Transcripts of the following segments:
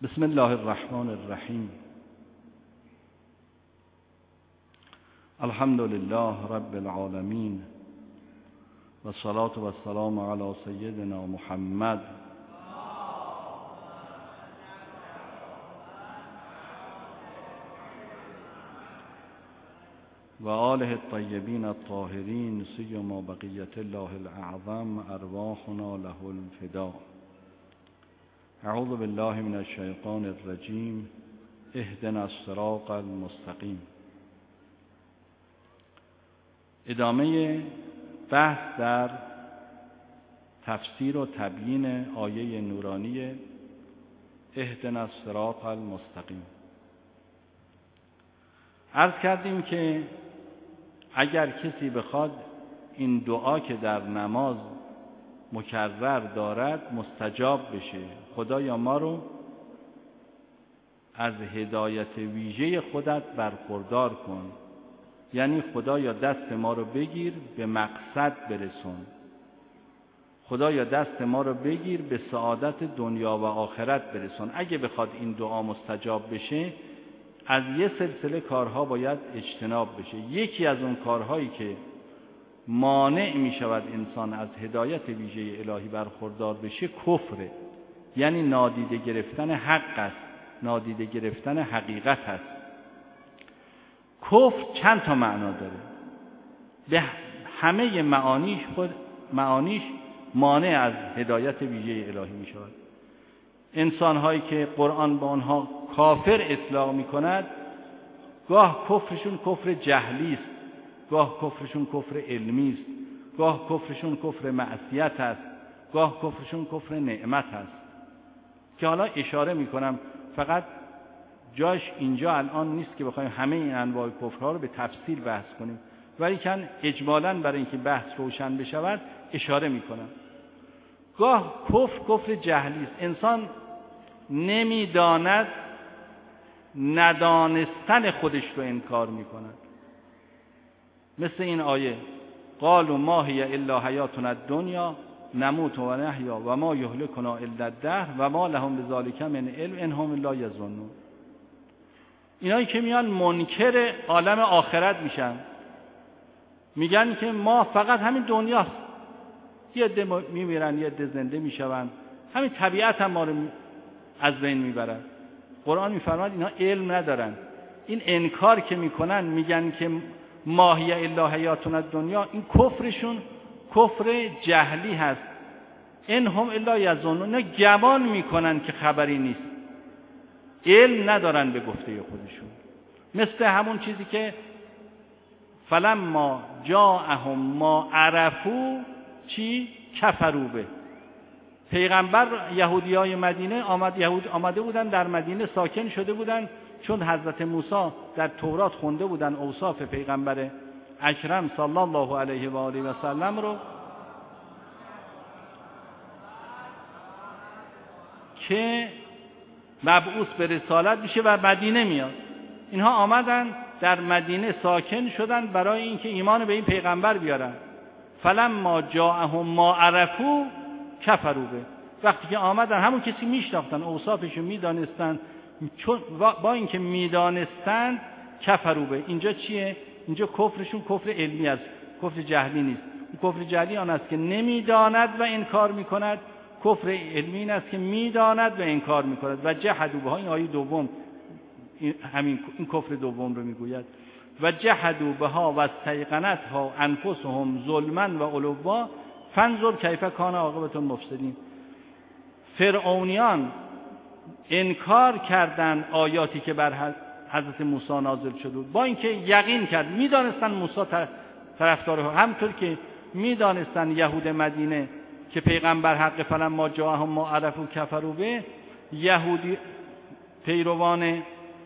بسم الله الرحمن الرحیم. الحمد لله رب العالمین و الصلاة و السلام علی سیدنا محمد و آله الطیبین الطاهرین سیما بقیت الله الاعظم ارواحنا له الفدا. اعوذ بالله من الشیطان الرجیم. اهدنا الصراط المستقیم. ادامه بحث در تفسیر و تبیین آیه نورانی اهدنا الصراط المستقیم. عرض کردیم که اگر کسی بخواد این دعا که در نماز مکرر دارد مستجاب بشه، خدایا ما رو از هدایت ویژه خودت برخوردار کن، یعنی خدایا دست ما رو بگیر به مقصد برسون، خدایا دست ما رو بگیر به سعادت دنیا و آخرت برسون. اگه بخواد این دعا مستجاب بشه از یه سلسله کارها باید اجتناب بشه. یکی از اون کارهایی که مانع می شود انسان از هدایت ویژه الهی برخوردار بشه کفره، یعنی نادیده گرفتن حق است، نادیده گرفتن حقیقت است. کفر چند تا معنا داره، به همه معانیش مانع از هدایت ویژه الهی می شود. انسان‌هایی که قرآن با آنها کافر اطلاق می‌کند گاه کفرشون کفر جهلی است، گاه کفرشون کفر علمی است، گاه کفرشون کفر معصیت است، گاه کفرشون کفر نعمت است که حالا اشاره می‌کنم، فقط جاش اینجا الان نیست که بخوایم همه این انواع کفرها رو به تفصیل بحث کنیم، ولی کن اجمالاً برای اینکه بحث روشن بشود اشاره می‌کنم. گاه کفر جهلی است، انسان نمیداند، ندانستن خودش رو انکار میکند. مثل این آیه قالوا ما هی الا حیاتنا الدنیا نموت و نحیا و ما یهلکنا الا الدهر و ما لهم بذلک من علم ان هم الا یظنون. اینایی که میان منکر عالم آخرت میشن، میگن که ما فقط همین دنیاست، یه عده میمیرن یه عده زنده میشون، همین طبیعت هم ما رو از بین میبرن. قرآن میفرماید اینا علم ندارن. این انکار که میکنن، میگن که ما هی الا حیاتنا الدنیا، این کفرشون کفر جهلی هست. ان هم الا یظنون، گمان میکنن که خبری نیست، علم ندارن به گفته خودشون. مثل همون چیزی که فلما جاءهم ما عرفوا چی کفروا به. پیغمبر یهودیای مدینه آمده بودن، در مدینه ساکن شده بودن، چون حضرت موسی در تورات خونده بودن اوصاف پیغمبر اکرم صلی الله علیه و آله و سلم رو که مبعوث به رسالت میشه و مدینه میاد. اینها آمدن در مدینه ساکن شدن برای اینکه ایمان به این پیغمبر بیارن. فلما جاءهم ما عرفوا کفروا به. وقتی که آمدن همون کسی میشناختن، اوصافش رو میدانستن، چون با اینکه میدانستن کفروا به. اینجا چیه؟ اینجا کفرشون کفر علمی است، کفر جهلی نیست. اون کفر جهلی آن است که نمیداند و انکار میکند، کفر علمی این است که میداند و انکار میکند. و جحدوا بها، این آیه دوم این کفر دوم رو میگوید. و جحدوا بها و استیقنتها انفسهم ظلما و علوا فانظر کیف کان عاقبة المفسدین. فرعونیان انکار کردند آیاتی که بر حضرت موسی نازل شده بود، با اینکه یقین کرد، میدانستن موسی طرفدار، همطور که میدانستن یهود مدینه که پیغمبر حق فلما جاءهم ما عرفوا کفروا به. یهودی پیروان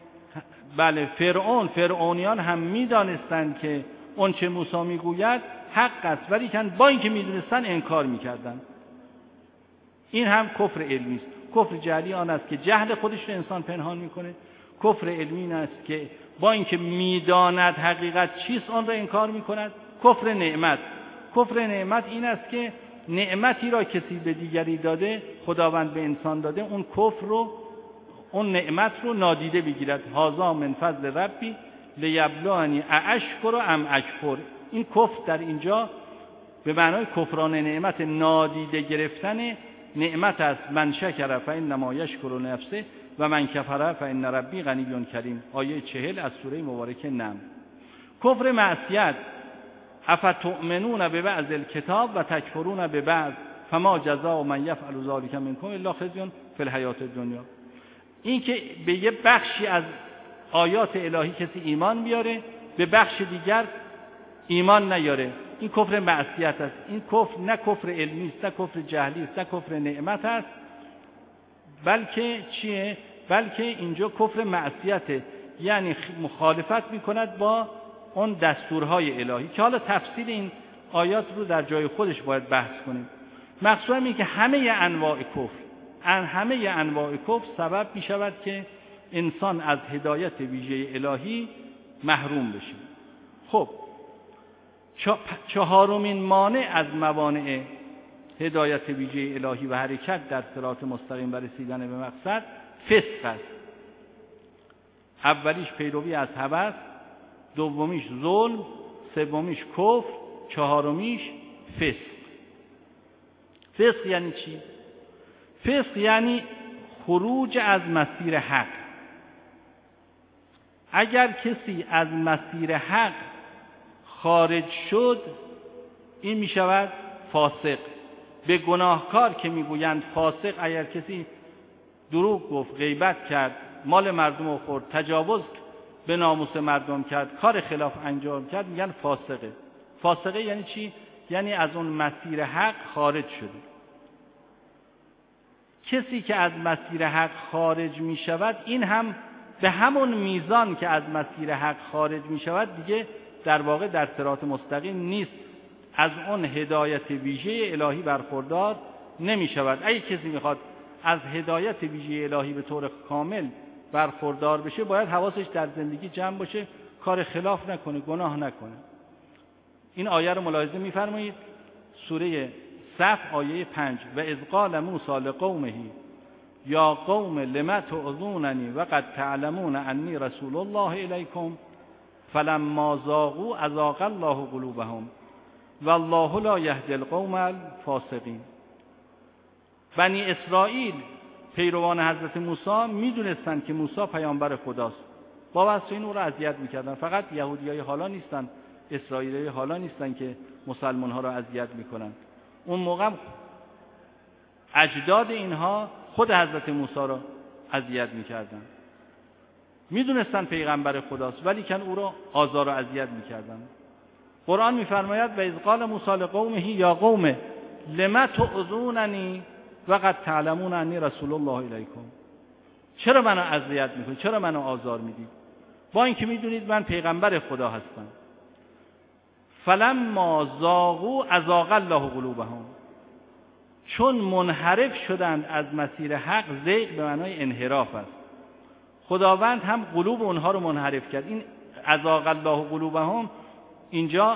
فرعونیان هم میدانستند که اون چه موسی میگوید حق است، ولی با اینکه میدونستن انکار میکردن. این هم کفر علمی است. کفر جهلی آن است که جهل خودش رو انسان پنهان میکنه. کفر علمی این است که با اینکه میداند حقیقت چیست آن را انکار میکند. کفر نعمت این است که نعمتی را کسی به دیگری داده، خداوند به انسان داده، اون کفر رو اون نعمت رو نادیده بگیرد. هذا من فضل ربی لیبلونی ااشکر ام اکفر. این کفر در اینجا به معنای کفران نعمت، نادیده گرفتن نعمت است. من شکر فانما یشکر نفسه و من کفر فان ربی غنی کریم. آیه 40 از سوره مبارکه نمل. کفر معصیت، افتؤمنون ببعض الکتاب و تکفرون ببعض فما جزاء من یفعل ذلک منکم الا خزی فی الحیات الدنیا. این که به یه بخشی از آیات الهی کسی ایمان بیاره، به بخش دیگر ایمان نیاره، این کفر معصیت است. این کفر نه کفر علمی است، نه کفر جهلی است، نه کفر نعمت است، بلکه چیه؟ بلکه اینجا کفر معصیته، یعنی مخالفت میکند با اون دستورهای الهی که حالا تفصیل این آیات رو در جای خودش باید بحث کنیم. مقصودم اینه که همه انواع کفر سبب می شود که انسان از هدایت ویژه الهی محروم بشه. خب چهارمین مانع از موانع هدایت ویژه الهی و حرکت در صراط مستقیم و رسیدن به مقصد فسق است. اولیش پیروی از هوس، دومیش ظلم، سومیش کفر، چهارمیش فسق. فسق یعنی چی؟ فسق یعنی خروج از مسیر حق. اگر کسی از مسیر حق خارج شد، این می شود فاسق. به گناهکار که می گویند فاسق، اگر کسی دروغ گفت، غیبت کرد، مال مردم رو خورد، تجاوز به ناموس مردم کرد، کار خلاف انجام کرد، میگن فاسقه. فاسقه یعنی چی؟ یعنی از اون مسیر حق خارج شده. کسی که از مسیر حق خارج می شود، این هم به همون میزان که از مسیر حق خارج می شود دیگه در واقع در صراط مستقیم نیست، از اون هدایت ویژه الهی برخوردار نمی شود. اگه کسی میخواد از هدایت ویژه الهی به طور کامل برخوردار بشه، باید حواسش در زندگی جمع باشه، کار خلاف نکنه، گناه نکنه. این آیه رو ملاحظه می‌فرمایید، سوره صف آیه 5: و اذ قال موسی لقومه یا قوم لم تعظوننی وقد تعلمون انی رسول الله الیکم فلما ذاقوا اذاق الله قلوبهم والله لا یهدی القوم الفاسقین. بنی اسرائیل پیروان حضرت موسی میدونستند که موسی پیامبر خداست، با واسطه این او را اذیت میکردن. فقط یهودیای حالا نیستن، اسرائیلیای حالا نیستن که مسلمان ها را اذیت میکنن. اون موقع اجداد اینها خود حضرت موسی را اذیت میکردن. میدونستن پیغمبر خداست ولی کن او را آزار و اذیت میکردن. قرآن میفرماید و اذ قال موسی لقومه یا قوم لم تعظوننی وقد تعلمون انی رسول الله الیکم. چرا منو اذیت میکنید؟ چرا منو آزار میدید؟ با اینکه میدونید من پیغمبر خدا هستم. فلما ذاقوا اذاق الله قلوبهم. چون منحرف شدند از مسیر حق، زیغ به معنای انحراف است، خداوند هم قلوب اونها رو منحرف کرد. این اذاق الله قلوبهم اینجا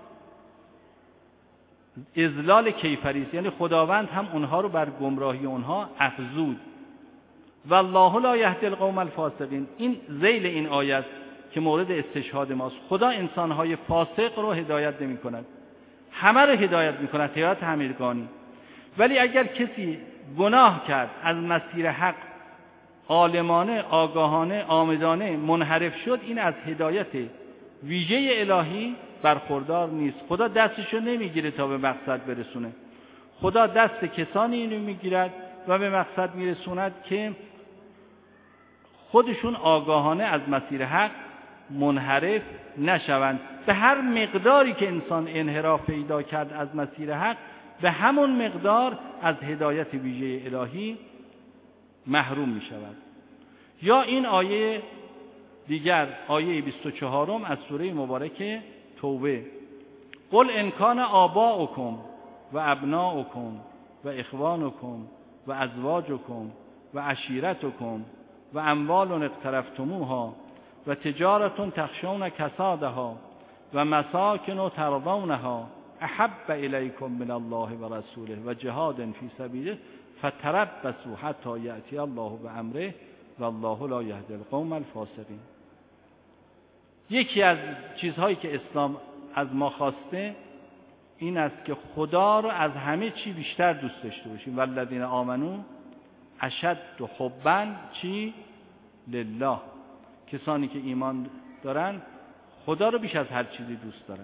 اذلال کیفری است، یعنی خداوند هم اونها رو بر گمراهی اونها افزود. والله لا یهدی القوم الفاسقین. این ذیل این آیه است که مورد استشهاد ماست. خدا انسانهای فاسق رو هدایت نمی کند، همه رو هدایت می کند، هدایت همگانی. ولی اگر کسی گناه کرد، از مسیر حق عالمانه، آگاهانه، آمدانه منحرف شد، این از هدایت ویژه الهی برخوردار نیست. خدا دستشو نمیگیره تا به مقصد برسونه. خدا دست کسانی اینو میگیرد و به مقصد میرسوند که خودشون آگاهانه از مسیر حق منحرف نشوند. به هر مقداری که انسان انحراف پیدا کرد از مسیر حق، به همون مقدار از هدایت ویژه الهی محروم می شود. یا این آیه دیگر، آیه 24 از سوره مبارکه توبه: قل ان کان آباؤکم و ابناؤکم و اخوانکم و ازواجکم و عشیرتکم و اموال اقترفتموها و تجارت تخشون کسادها و مساکن ترضونها احب الیکم من الله و رسوله و جهاد فی سبیله فتربصوا حتی یأتی الله بامره والله لا یهدی القوم الفاسقین. یکی از چیزهایی که اسلام از ما خواسته این است که خدا رو از همه چی بیشتر دوست داشته باشیم. والذین آمنو اشد حبا چی؟ لله. کسانی که ایمان دارن خدا رو بیش از هر چیزی دوست دارن.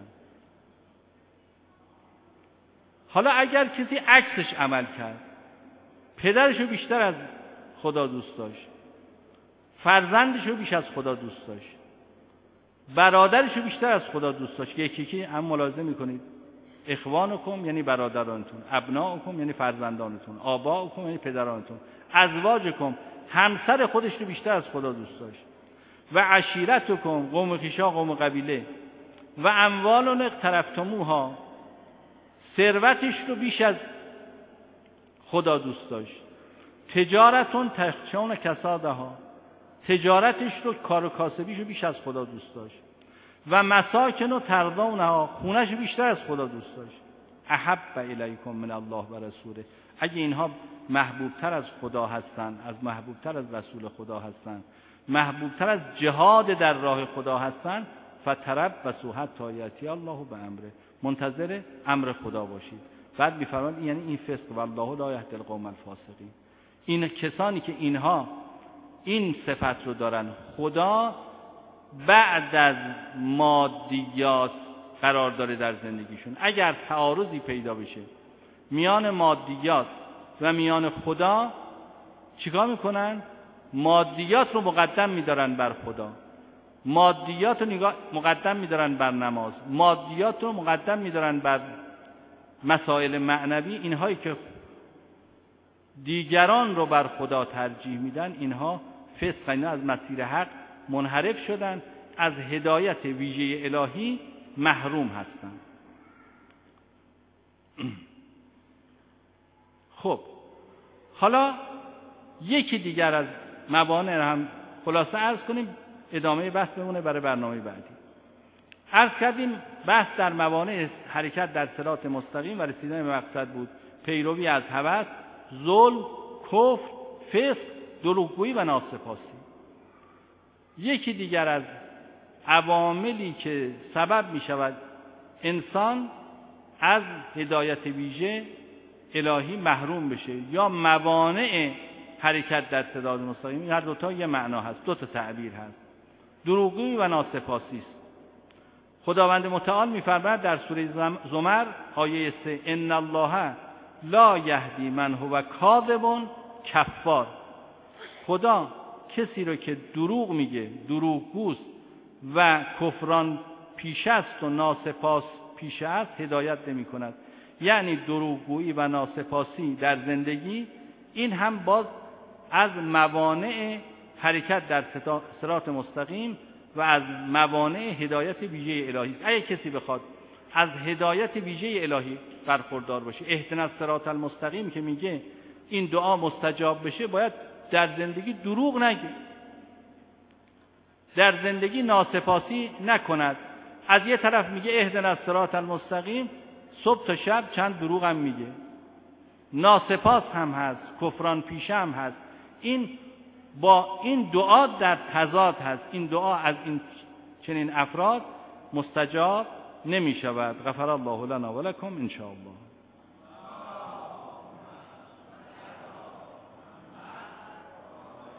حالا اگر کسی عکسش عمل کرد، پدرش رو بیشتر از خدا دوست داشت، فرزندش رو بیش از خدا دوست داشت، برادرش رو بیشتر از خدا دوست داشت، یکی هم ملاحظه میکنید اخوانکم یعنی برادرانتون، ابناءکم یعنی فرزندانتون، آباءکم یعنی پدرانتون، ازواجکم همسر خودش رو بیشتر از خدا دوست داشت، و عشیرتکم قوم خویشا قوم قبیله، و اموال اقترفتموها ثروتش رو بیش از خدا دوست داشت، تجارتون تخشون کسادها تجارتش رو کار و کاسبیش رو بیش از خدا دوست داشت، و مساکن و ترضونها خونش رو بیشتر از خدا دوست داشت. احب الیکم من الله و رسوله. اگه اینها محبوبتر از خدا هستن، از محبوبتر از رسول خدا هستن، محبوبتر از جهاد در راه خدا هستن، فتربصوا حتی یأتی الله بامره. منتظر امر خدا باشید. بعد میفرماید یعنی این فسق والله لا یهدی القوم الفاسقین. این کسانی که اینها این صفت رو دارن، خدا بعد از مادیات قرار داره در زندگیشون. اگر تعارضی پیدا بشه میان مادیات و میان خدا، چیکار میکنن؟ مادیات رو مقدم میدارن بر خدا، مادیات رو مقدم میدارن بر نماز، مادیات رو مقدم میدارن بر مسائل معنوی. اینهایی که دیگران رو بر خدا ترجیح میدن، اینها فسق، اینا از مسیر حق منحرف شدن، از هدایت ویژه الهی محروم هستند. خب حالا یکی دیگر از موانع را هم خلاصه عرض کنیم، ادامه بحث بمونه برای برنامه بعدی. عرض کردیم بحث در موانع حرکت در صراط مستقیم و رسیدن به مقصد بود پیروی از هوس، ظلم، کفر، فسق، دروغگویی و ناسپاسی. یکی دیگر از عواملی که سبب می شود انسان از هدایت ویژه الهی محروم بشه یا موانع حرکت در صراط مستقیم، این هر دوتا یه معنا هست، دو تا تعبیر هست، دروغگویی و ناسپاسی است. خداوند متعال می‌فرماید در سوره زمر آیه 3: ان الله لا یهدی من هو کاذب کفار. خدا کسی رو که دروغ میگه، دروغگوست و کفران پیشه است و ناسپاس پیشه است، هدایت نمی‌کند. یعنی دروغگویی و ناسپاسی در زندگی، این هم باز از موانع حرکت در صراط مستقیم و از موانع هدایت ویژه الهی است. اگه کسی بخواد از هدایت ویژه الهی برخوردار باشه، اهدنا الصراط المستقیم که میگه این دعا مستجاب بشه، باید در زندگی دروغ نگه، در زندگی ناسپاسی نکند. از یه طرف میگه اهدنا الصراط المستقیم، صبح تا شب چند دروغ هم میگه، ناسپاس هم هست، کفران پیشه هم هست. این با این دعا در تضاد هست. این دعا از این چنین افراد مستجاب نمی شود. غفر الله لنا و لکم ان شاء الله.